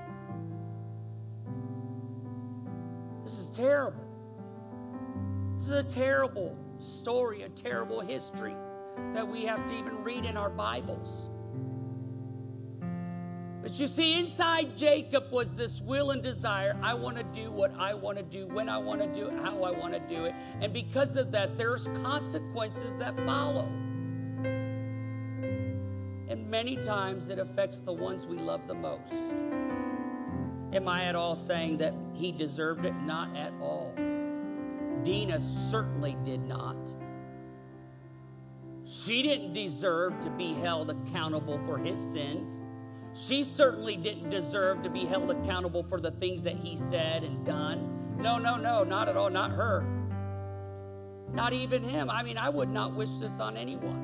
This is terrible. This is a terrible story, a terrible history that we have to even read in our Bibles. But you see, inside Jacob was this will and desire. I want to do what I want to do, when I want to do it, how I want to do it. And because of that, there's consequences that follow. And many times it affects the ones we love the most. Am I at all saying that he deserved it? Not at all. Dinah certainly did not. She didn't deserve to be held accountable for his sins. She certainly didn't deserve to be held accountable for the things that he said and done. No, not at all. Not her. Not even him. I mean, I would not wish this on anyone.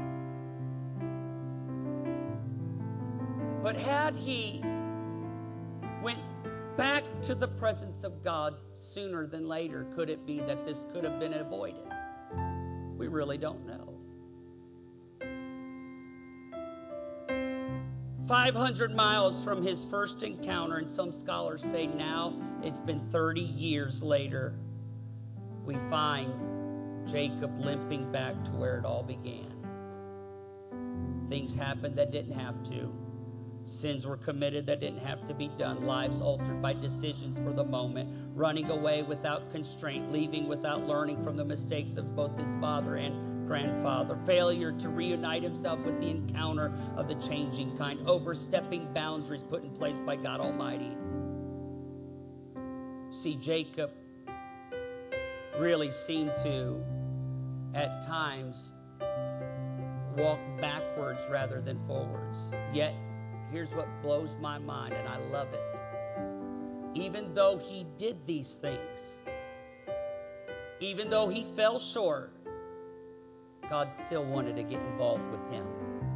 But had he went back to the presence of God sooner than later, could it be that this could have been avoided? We really don't know. 500 miles from his first encounter, and some scholars say now it's been 30 years later, we find Jacob limping back to where it all began. Things happened that didn't have to. Sins were committed that didn't have to be done. Lives altered by decisions for the moment. Running away without constraint. Leaving without learning from the mistakes of both his father and grandfather. Failure to reunite himself with the encounter of the changing kind. Overstepping boundaries put in place by God Almighty. See, Jacob really seemed to, at times, walk backwards rather than forwards. Yet, here's what blows my mind, and I love it. even though he did these things, even though he fell short, God still wanted to get involved with him.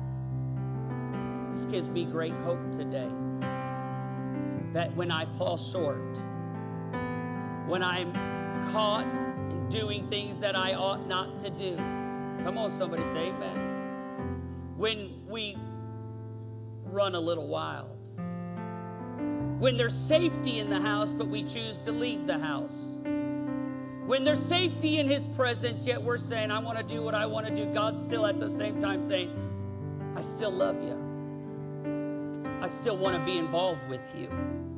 This gives me great hope today that when I fall short, when I'm caught in doing things that I ought not to do, come on, somebody say amen. When we run a little wild, when there's safety in the house, but we choose to leave the house. When there's safety in his presence, yet we're saying, I want to do what I want to do. God's still at the same time saying, I still love you. I still want to be involved with you.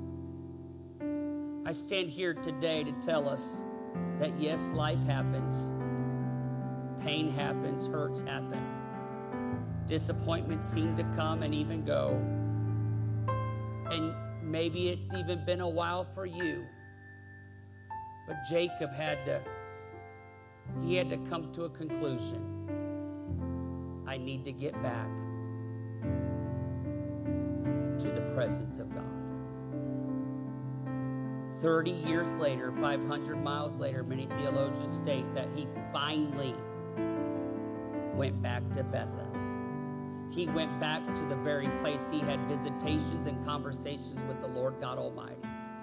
I stand here today to tell us that yes, life happens. Pain happens, hurts happen. Disappointments seem to come and even go. And maybe it's even been a while for you. But Jacob had to come to a conclusion. I need to get back to the presence of God. 30 years later, 500 miles later, many theologians state that he finally went back to Bethel. He went back to the very place he had visitations and conversations with the Lord God Almighty.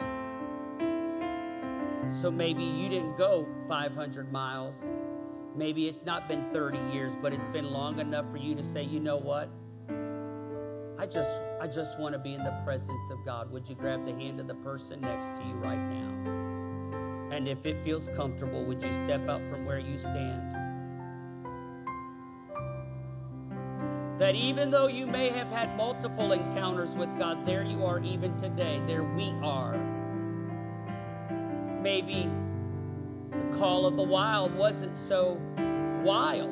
So maybe you didn't go 500 miles. Maybe it's not been 30 years, but it's been long enough for you to say, you know what? I just want to be in the presence of God. Would you grab the hand of the person next to you right now? And if it feels comfortable, would you step out from where you stand? That even though you may have had multiple encounters with God, there you are even today. There we are. Maybe the call of the wild wasn't so wild.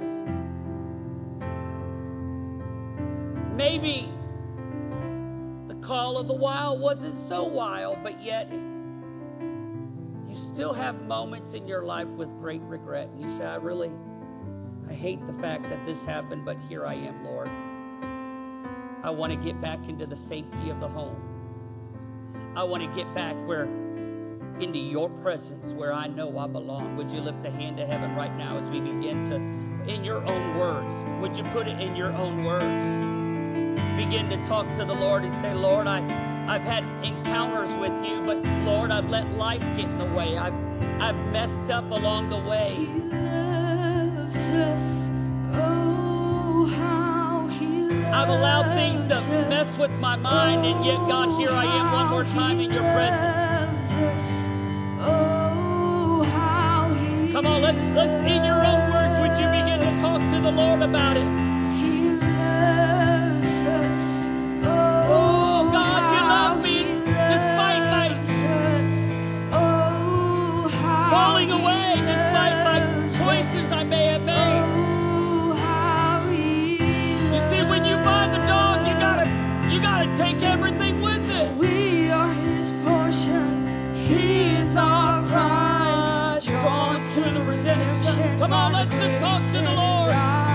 Maybe the call of the wild wasn't so wild, but yet you still have moments in your life with great regret. And you say, I hate the fact that this happened, but here I am, Lord. I want to get back into the safety of the home. I want to get back into your presence where I know I belong. Would you lift a hand to heaven right now as we begin to, in your own words, would you put it in your own words? Begin to talk to the Lord and say, Lord, I've had encounters with you, but Lord, I've let life get in the way. I've messed up along the way. He loves us. Oh, how he loves I've allowed things to mess with my mind, and yet, God, here I am one more time in your presence. Come on, let's in your own words, would you begin to talk to the Lord about it? He loves us. Oh, God, you love me despite my falling away, despite my choices I may have made. You see, when you buy the dog, you gotta take everything with it. We are his portion. He is our prize, drawn to the redemption. Come on, let's just talk to the Lord.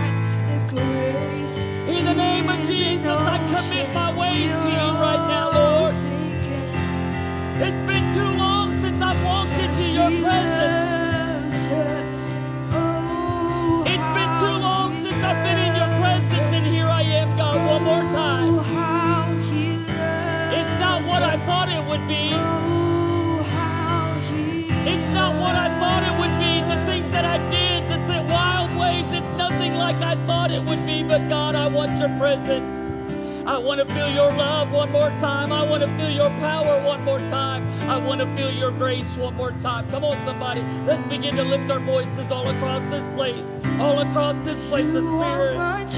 In the name of Jesus, I commit my ways to you right now, Lord. It's been too long since I've walked into your presence. It's been too long since I've been in your presence, and here I am, God, one more time. It's not what I thought it would be. It's not what I thought it would be. The things that I did, the wild ways, it's nothing like I thought it would be. But God, I want your presence. I want to feel your love one more time. I want to feel your power one more time. I want to feel your grace one more time. Come on, somebody. Let's begin to lift our voices all across this place. All across this place. The Spirit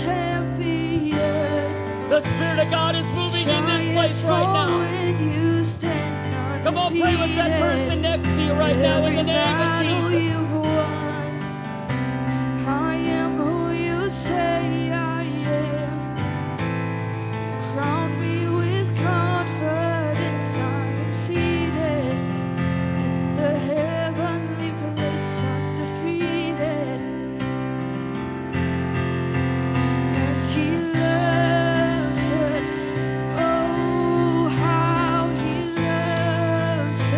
of God is moving in this place right now. Come on, pray with that person next to you right now in the name of Jesus. I am who you say I am. Crown me with confidence. I'm seated in the heavenly place, undefeated. And he loves us. Oh, how he loves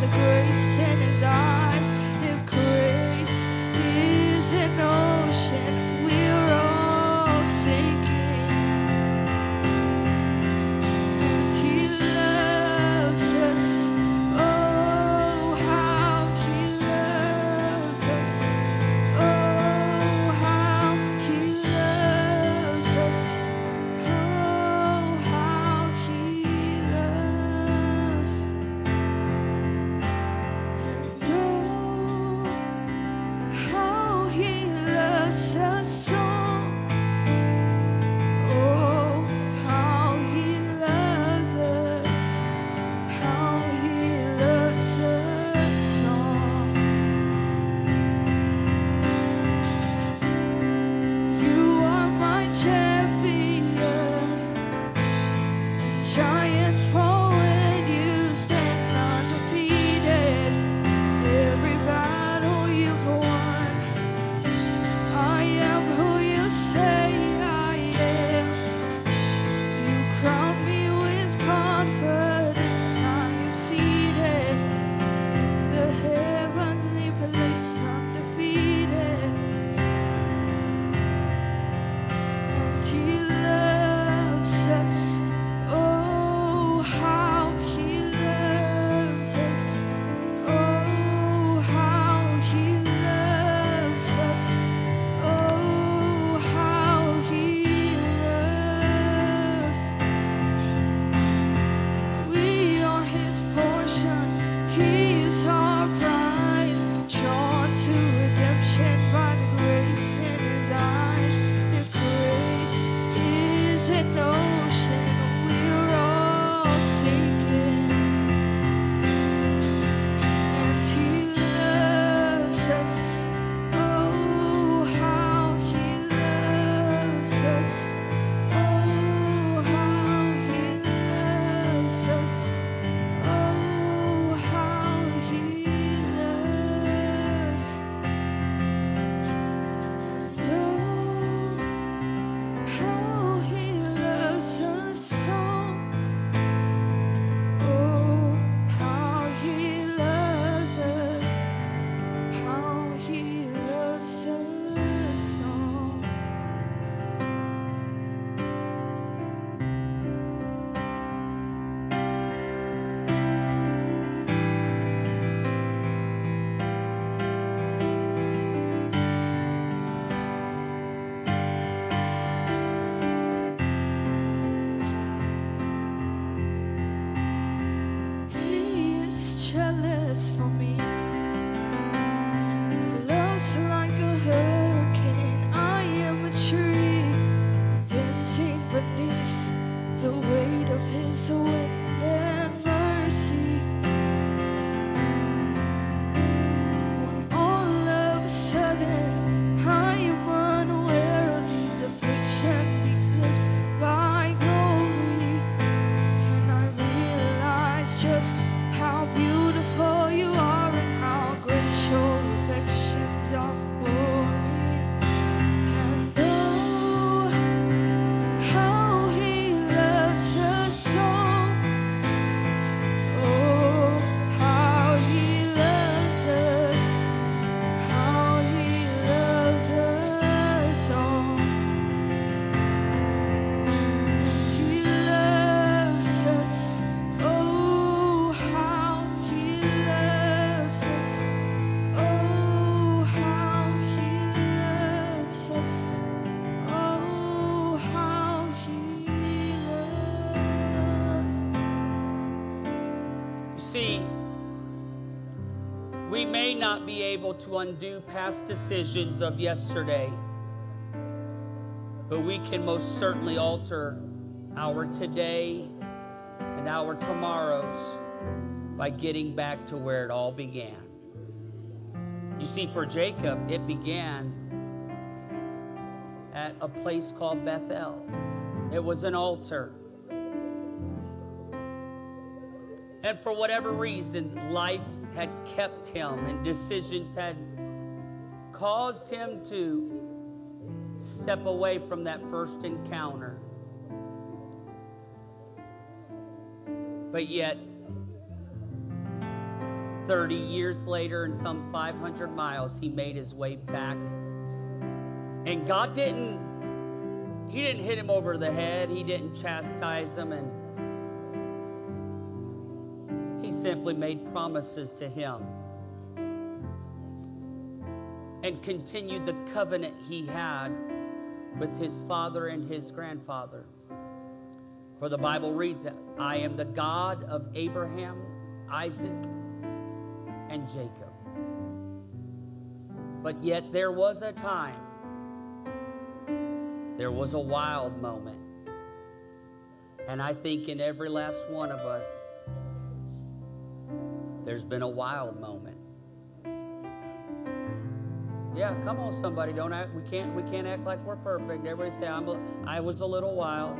grace in his eyes. If grace is an ocean, we're all sinking. And he loves us. Oh, how he loves us. Oh, how he loves us. Oh, how he loves. And oh, how he loves us so. Oh, how he loves us. How he loves us all. You are my champion. Giants fall when you stand undefeated. Every battle you've won. I am who you say I am. You crown me with confidence. I am seated in the heavenly place, undefeated. And he loves us. Oh, how he loves us. Oh, how he loves us. Oh, how he loves. We are his portion. He is our prize. Drawn to redemption by the grace in his eyes. If grace is an ocean, we're all sinking. And he loves us. Oh, how he loves us. Oh, how he loves us. Oh, how he loves. And oh, how he loves us so. Oh, how he loves us. How he loves us all. He is jealous for me. Love's like a hurricane. I am a tree bending beneath the weight of his wind and mercy. When all of a sudden I am unaware of these afflictions eclipsed by glory. And I realize just how beautiful you are and how great your affections are for me. And oh, how he loves us so. Oh, how he loves us. How he loves us all. And he loves us. Oh, how he loves us. Oh, how he loves us. Oh, how he loves. You see, we may not be able to undo past decisions of yesterday, but we can most certainly alter our today and our tomorrows by getting back to where it all began. You see, for Jacob, it began at a place called Bethel. It was an altar. And for whatever reason, life had kept him and decisions had caused him to step away from that first encounter. But yet, 30 years later and some 500 miles, he made his way back. And God didn't hit him over the head. He didn't chastise him. And he simply made promises to him and continued the covenant he had with his father and his grandfather. For the Bible reads, I am the God of Abraham, Isaac, and Jacob. But yet there was a time, there was a wild moment. And I think in every last one of us, there's been a wild moment. Yeah, come on, somebody. Don't act. We can't act like we're perfect. Everybody say, I was a little wild.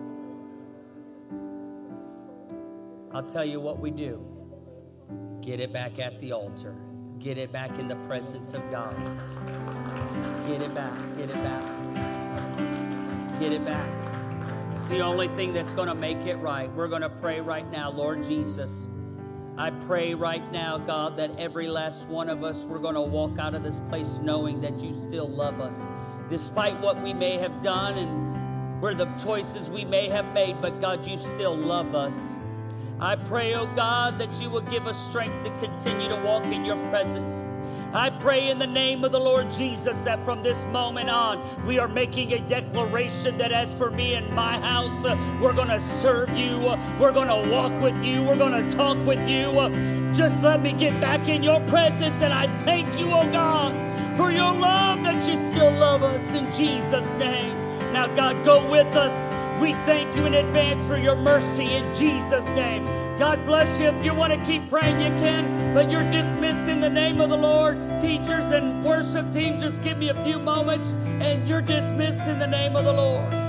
I'll tell you what we do. Get it back at the altar. Get it back in the presence of God. Get it back. Get it back. Get it back. It's the only thing that's going to make it right. We're going to pray right now, Lord Jesus. I pray right now, God, that every last one of us, we're going to walk out of this place knowing that you still love us. Despite what we may have done and where the choices we may have made, but God, you still love us. I pray, oh God, that you will give us strength to continue to walk in your presence. I pray in the name of the Lord Jesus that from this moment on, we are making a declaration that as for me and my house, we're going to serve you. We're going to walk with you. We're going to talk with you. Just let me get back in your presence. And I thank you, oh God, for your love, that you still love us in Jesus' name. Now, God, go with us. We thank you in advance for your mercy in Jesus' name. God bless you. If you want to keep praying, you can, but you're dismissed in the name of the Lord. Teachers and worship team, just give me a few moments, and you're dismissed in the name of the Lord.